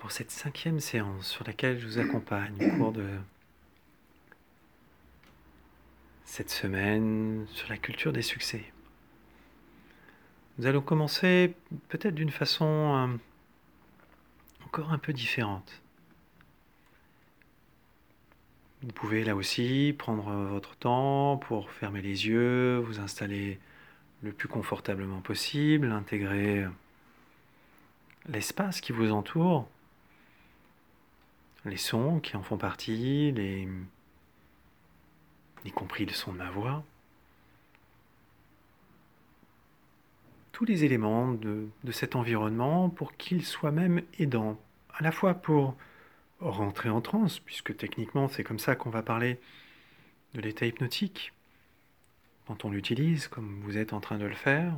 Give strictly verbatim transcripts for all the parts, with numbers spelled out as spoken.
pour cette cinquième séance sur laquelle je vous accompagne au cours de cette semaine sur la culture des succès. Nous allons commencer peut-être d'une façon euh, encore un peu différente. Vous pouvez là aussi prendre votre temps pour fermer les yeux, vous installer le plus confortablement possible, intégrer l'espace qui vous entoure, les sons qui en font partie, les... y compris le son de ma voix. Tous les éléments de, de cet environnement pour qu'il soit même aidant, à la fois pour rentrer en transe, puisque techniquement c'est comme ça qu'on va parler de l'état hypnotique, quand on l'utilise comme vous êtes en train de le faire,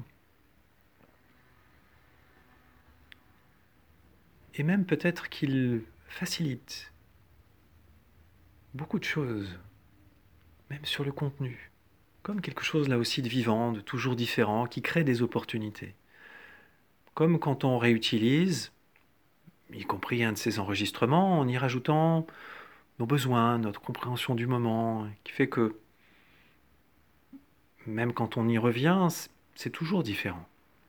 et même peut-être qu'il facilite beaucoup de choses, même sur le contenu, comme quelque chose là aussi de vivant, de toujours différent, qui crée des opportunités. Comme quand on réutilise, y compris un de ces enregistrements, en y rajoutant nos besoins, notre compréhension du moment, qui fait que même quand on y revient, c'est toujours différent.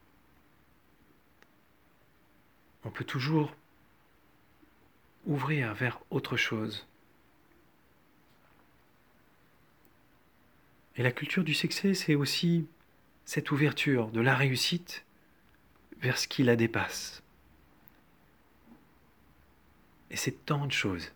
On peut toujours ouvrir vers autre chose. Et la culture du succès, c'est aussi cette ouverture de la réussite vers ce qui la dépasse. Et c'est tant de choses.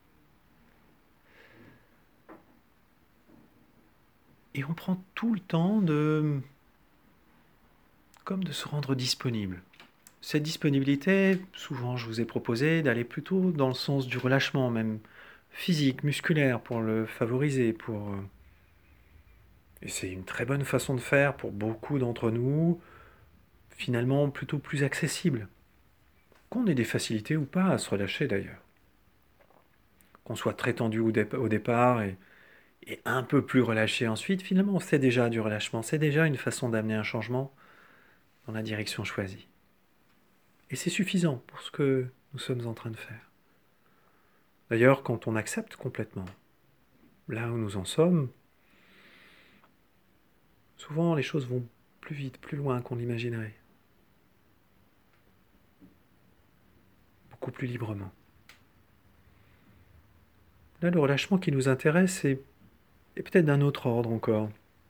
Et on prend tout le temps de... comme de se rendre disponible. Cette disponibilité, souvent je vous ai proposé d'aller plutôt dans le sens du relâchement, même physique, musculaire, pour le favoriser, pour... Et c'est une très bonne façon de faire pour beaucoup d'entre nous, finalement plutôt plus accessible. Qu'on ait des facilités ou pas à se relâcher d'ailleurs. Qu'on soit très tendu au, dé- au départ et, et un peu plus relâché ensuite, finalement c'est déjà du relâchement, c'est déjà une façon d'amener un changement dans la direction choisie. Et c'est suffisant pour ce que nous sommes en train de faire. D'ailleurs, quand on accepte complètement là où nous en sommes, souvent les choses vont plus vite, plus loin qu'on l'imaginerait. Beaucoup plus librement. Là, le relâchement qui nous intéresse est, est peut-être d'un autre ordre encore.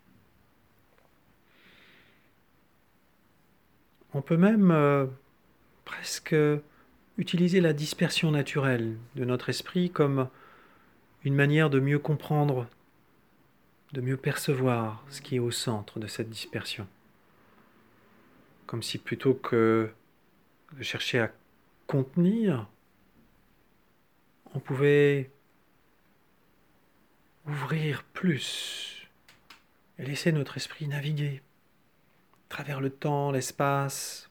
On peut même euh, presque utiliser la dispersion naturelle de notre esprit comme une manière de mieux comprendre, de mieux percevoir ce qui est au centre de cette dispersion. Comme si plutôt que de chercher à contenir, on pouvait ouvrir plus et laisser notre esprit naviguer à travers le temps, l'espace,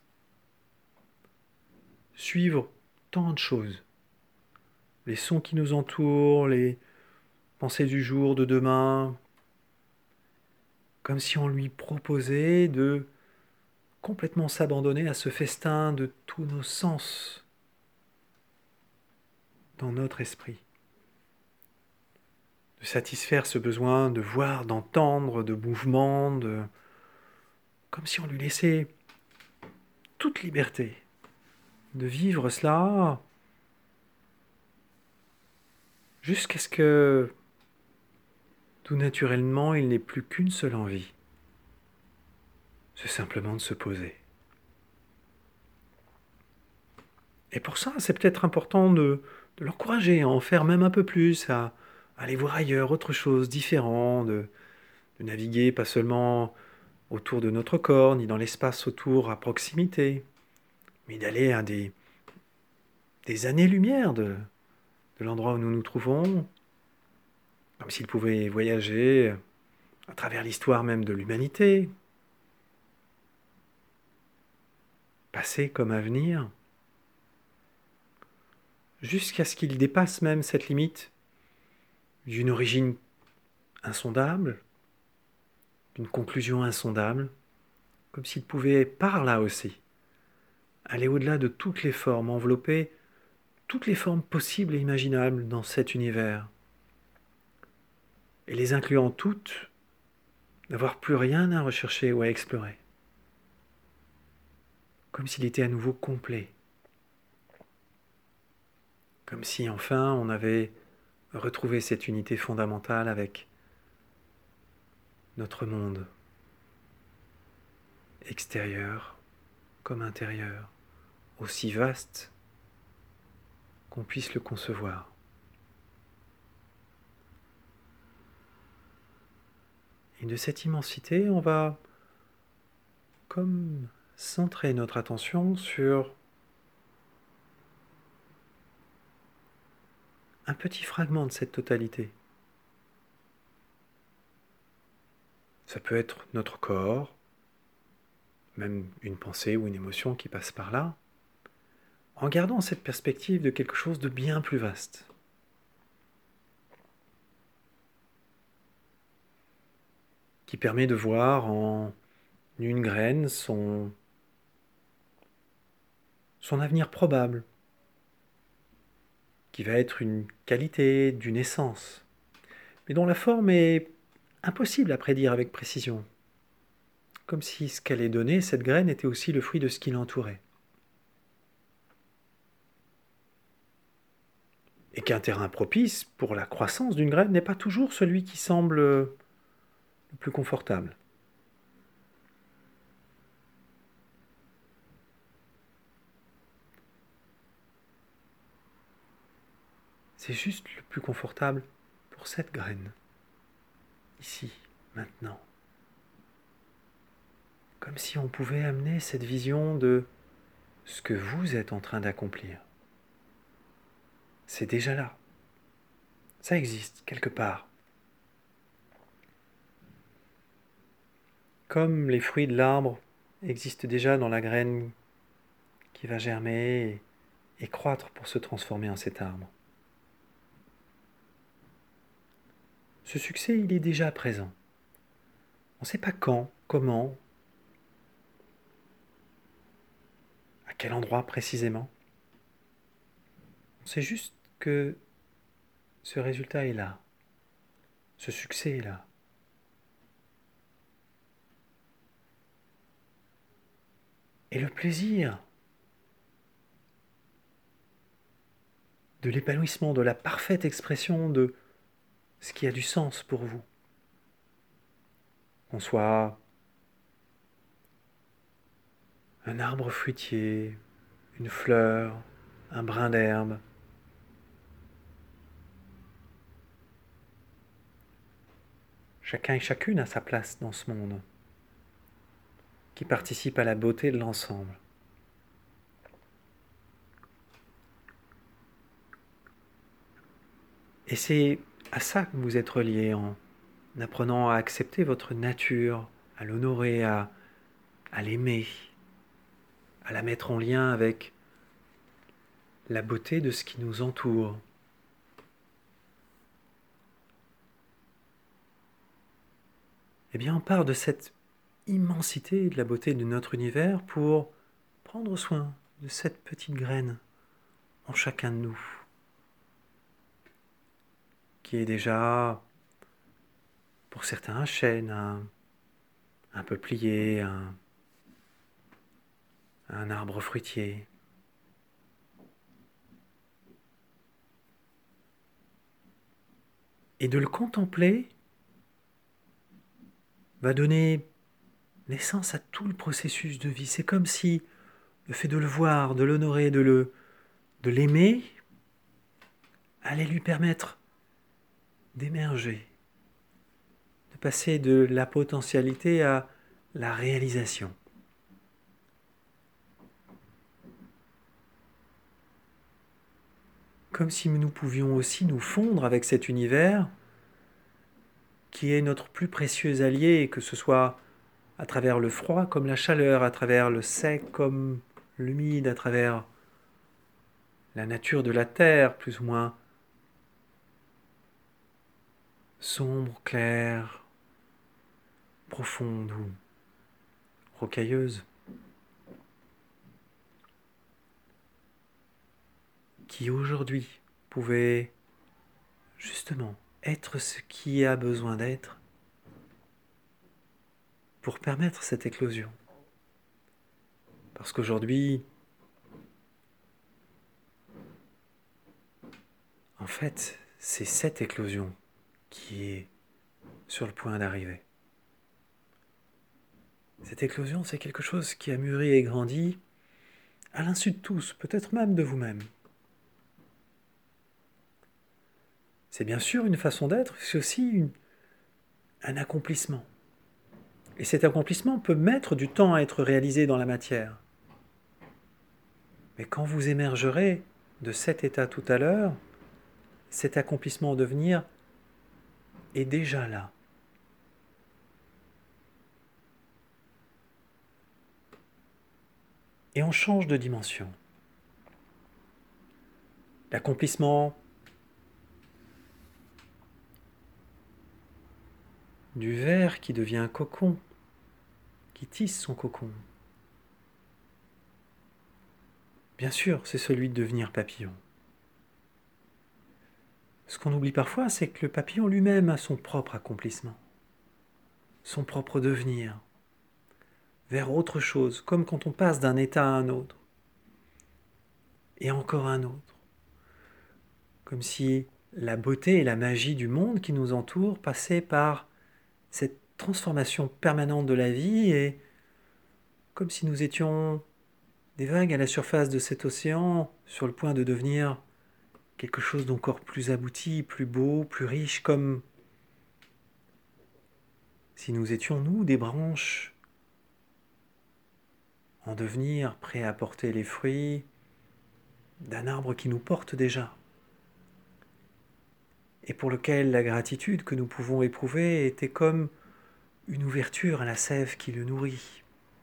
suivre tant de choses. Les sons qui nous entourent, les pensées du jour, de demain, comme si on lui proposait de complètement s'abandonner à ce festin de tous nos sens dans notre esprit. De satisfaire ce besoin de voir, d'entendre, de mouvement, de... comme si on lui laissait toute liberté de vivre cela jusqu'à ce que tout naturellement il n'ait plus qu'une seule envie, c'est simplement de se poser. Et pour ça, c'est peut-être important de, de l'encourager à en faire même un peu plus, à, à aller voir ailleurs autre chose, différent, de, de naviguer pas seulement autour de notre corps, ni dans l'espace autour à proximité, mais d'aller à des, des années-lumière de, de l'endroit où nous nous trouvons, comme s'il pouvait voyager à travers l'histoire même de l'humanité, passé comme avenir, jusqu'à ce qu'il dépasse même cette limite d'une origine insondable, d'une conclusion insondable, comme s'il pouvait, par là aussi, aller au-delà de toutes les formes, envelopper toutes les formes possibles et imaginables dans cet univers, et les incluant toutes, n'avoir plus rien à rechercher ou à explorer, comme s'il était à nouveau complet, comme si enfin on avait retrouvé cette unité fondamentale avec notre monde, extérieur comme intérieur, aussi vaste qu'on puisse le concevoir. Et de cette immensité, on va comme centrer notre attention sur un petit fragment de cette totalité. Ça peut être notre corps, même une pensée ou une émotion qui passe par là, en gardant cette perspective de quelque chose de bien plus vaste. Qui permet de voir en une graine son, son avenir probable, qui va être une qualité, d'une essence, mais dont la forme est impossible à prédire avec précision, comme si ce qu'elle est donné, cette graine, était aussi le fruit de ce qui l'entourait. Et qu'un terrain propice pour la croissance d'une graine n'est pas toujours celui qui semble le plus confortable. C'est juste le plus confortable pour cette graine, ici, maintenant. Comme si on pouvait amener cette vision de ce que vous êtes en train d'accomplir. C'est déjà là. Ça existe quelque part. Comme les fruits de l'arbre existent déjà dans la graine qui va germer et, et croître pour se transformer en cet arbre. Ce succès, il est déjà présent. On ne sait pas quand, comment, à quel endroit précisément. On sait juste que ce résultat est là. Ce succès est là. Et le plaisir de l'épanouissement, de la parfaite expression de ce qui a du sens pour vous. Qu'on soit un arbre fruitier, une fleur, un brin d'herbe. Chacun et chacune a sa place dans ce monde, qui participe à la beauté de l'ensemble. Et c'est à ça que vous êtes reliés en apprenant à accepter votre nature, à l'honorer, à, à l'aimer, à la mettre en lien avec la beauté de ce qui nous entoure. Eh bien, on part de cette immensité de la beauté de notre univers pour prendre soin de cette petite graine en chacun de nous, qui est déjà, pour certains, un chêne, un, un peuplier, un, un arbre fruitier. Et de le contempler va donner naissance à tout le processus de vie. C'est comme si le fait de le voir, de l'honorer, de le, de l'aimer, allait lui permettre d'émerger, de passer de la potentialité à la réalisation. Comme si nous pouvions aussi nous fondre avec cet univers qui est notre plus précieux allié, que ce soit à travers le froid comme la chaleur, à travers le sec comme l'humide, à travers la nature de la terre, plus ou moins sombre, claire, profonde ou rocailleuse, qui aujourd'hui pouvait justement être ce qui a besoin d'être pour permettre cette éclosion. Parce qu'aujourd'hui, en fait, c'est cette éclosion qui est sur le point d'arriver. Cette éclosion, c'est quelque chose qui a mûri et grandi à l'insu de tous, peut-être même de vous-même. C'est bien sûr une façon d'être, c'est aussi une, un accomplissement. Et cet accomplissement peut mettre du temps à être réalisé dans la matière. Mais quand vous émergerez de cet état tout à l'heure, cet accomplissement en devenir est déjà là. Et on change de dimension. L'accomplissement du ver qui devient un cocon, qui tisse son cocon. Bien sûr, c'est celui de devenir papillon. Ce qu'on oublie parfois, c'est que le papillon lui-même a son propre accomplissement, son propre devenir, vers autre chose, comme quand on passe d'un état à un autre, et encore un autre. Comme si la beauté et la magie du monde qui nous entoure passaient par cette transformation permanente de la vie, et comme si nous étions des vagues à la surface de cet océan, sur le point de devenir quelque chose d'encore plus abouti, plus beau, plus riche, comme si nous étions, nous, des branches en devenir, prêts à porter les fruits d'un arbre qui nous porte déjà, et pour lequel la gratitude que nous pouvons éprouver était comme une ouverture à la sève qui le nourrit.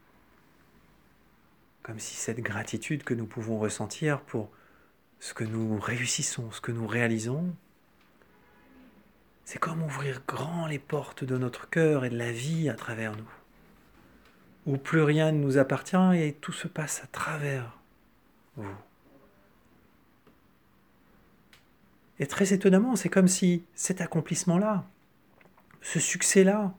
Comme si cette gratitude que nous pouvons ressentir pour ce que nous réussissons, ce que nous réalisons, c'est comme ouvrir grand les portes de notre cœur et de la vie à travers nous, où plus rien ne nous appartient et tout se passe à travers vous. Et très étonnamment, c'est comme si cet accomplissement-là, ce succès-là,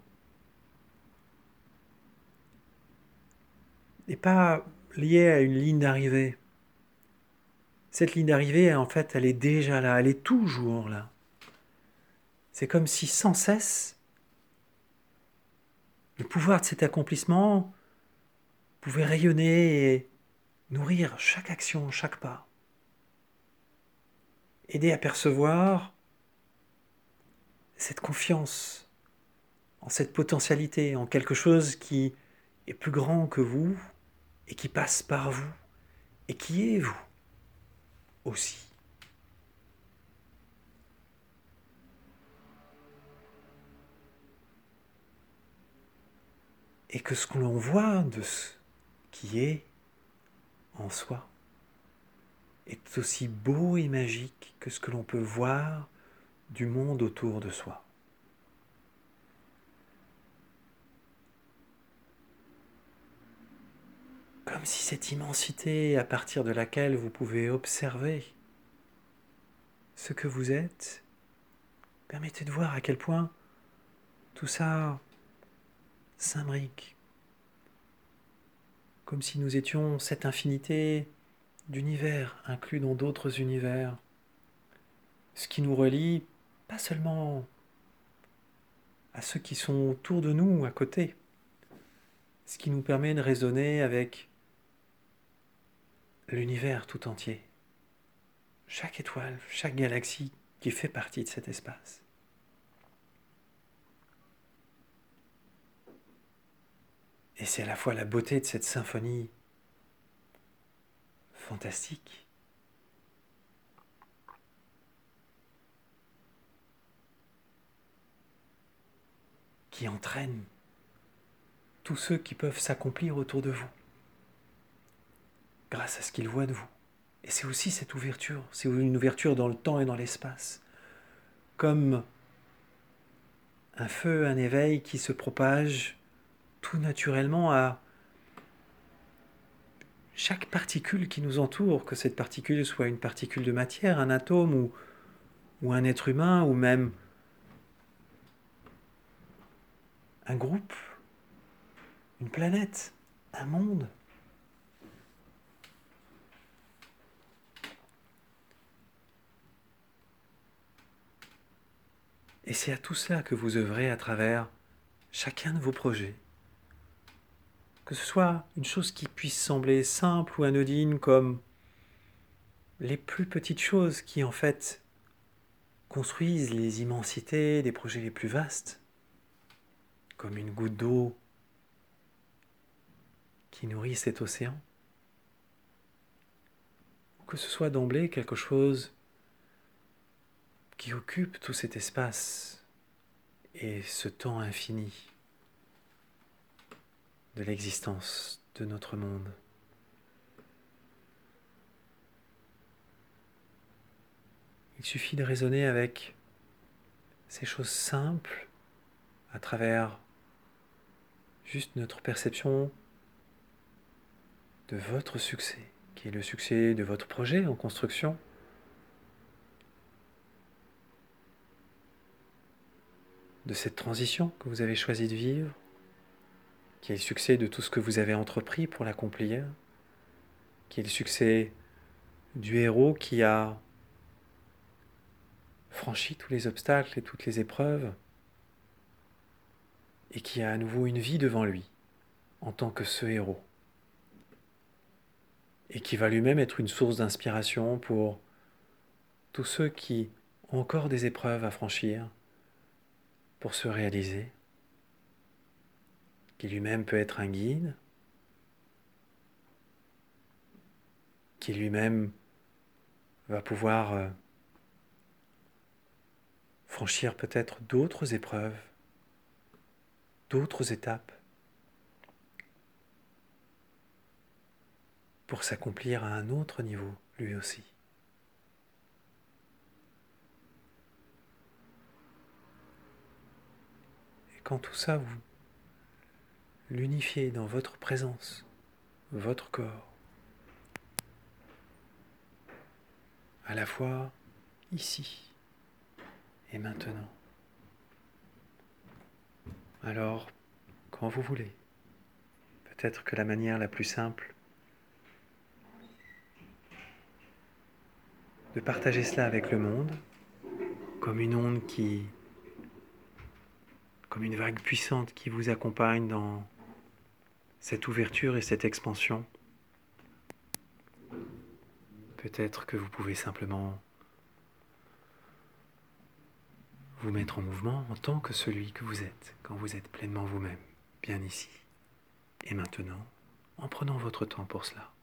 n'est pas lié à une ligne d'arrivée. Cette ligne d'arrivée, en fait, elle est déjà là, elle est toujours là. C'est comme si sans cesse, le pouvoir de cet accomplissement pouvait rayonner et nourrir chaque action, chaque pas. Aider à percevoir cette confiance en cette potentialité, en quelque chose qui est plus grand que vous et qui passe par vous et qui est vous aussi. Et que ce que l'on voit de ce qui est en soi est aussi beau et magique que ce que l'on peut voir du monde autour de soi. Comme si cette immensité à partir de laquelle vous pouvez observer ce que vous êtes permettait de voir à quel point tout ça s'imbrique. Comme si nous étions cette infinité d'univers inclus dans d'autres univers. Ce qui nous relie pas seulement à ceux qui sont autour de nous, à côté, ce qui nous permet de raisonner avec l'univers tout entier. Chaque étoile, chaque galaxie qui fait partie de cet espace. Et c'est à la fois la beauté de cette symphonie fantastique qui entraîne tous ceux qui peuvent s'accomplir autour de vous grâce à ce qu'ils voient de vous. Et c'est aussi cette ouverture, c'est une ouverture dans le temps et dans l'espace, comme un feu, un éveil qui se propage tout naturellement à chaque particule qui nous entoure, que cette particule soit une particule de matière, un atome ou, ou un être humain ou même un groupe, une planète, un monde. Et c'est à tout cela que vous œuvrez à travers chacun de vos projets. Que ce soit une chose qui puisse sembler simple ou anodine, comme les plus petites choses qui en fait construisent les immensités des projets les plus vastes, comme une goutte d'eau qui nourrit cet océan. Ou que ce soit d'emblée quelque chose qui occupe tout cet espace et ce temps infini de l'existence de notre monde. Il suffit de raisonner avec ces choses simples à travers juste notre perception de votre succès, qui est le succès de votre projet en construction, de cette transition que vous avez choisi de vivre, qui est le succès de tout ce que vous avez entrepris pour l'accomplir, qui est le succès du héros qui a franchi tous les obstacles et toutes les épreuves et qui a à nouveau une vie devant lui en tant que ce héros et qui va lui-même être une source d'inspiration pour tous ceux qui ont encore des épreuves à franchir pour se réaliser, qui lui-même peut être un guide, qui lui-même va pouvoir euh, franchir peut-être d'autres épreuves, d'autres étapes, pour s'accomplir à un autre niveau, lui aussi. Et quand tout ça, vous l'unifiez dans votre présence, votre corps, à la fois ici et maintenant. Alors, quand vous voulez, peut-être que la manière la plus simple de partager cela avec le monde, comme une onde qui, comme une vague puissante qui vous accompagne dans cette ouverture et cette expansion, peut-être que vous pouvez simplement vous mettre en mouvement en tant que celui que vous êtes, quand vous êtes pleinement vous-même, bien ici et maintenant, en prenant votre temps pour cela.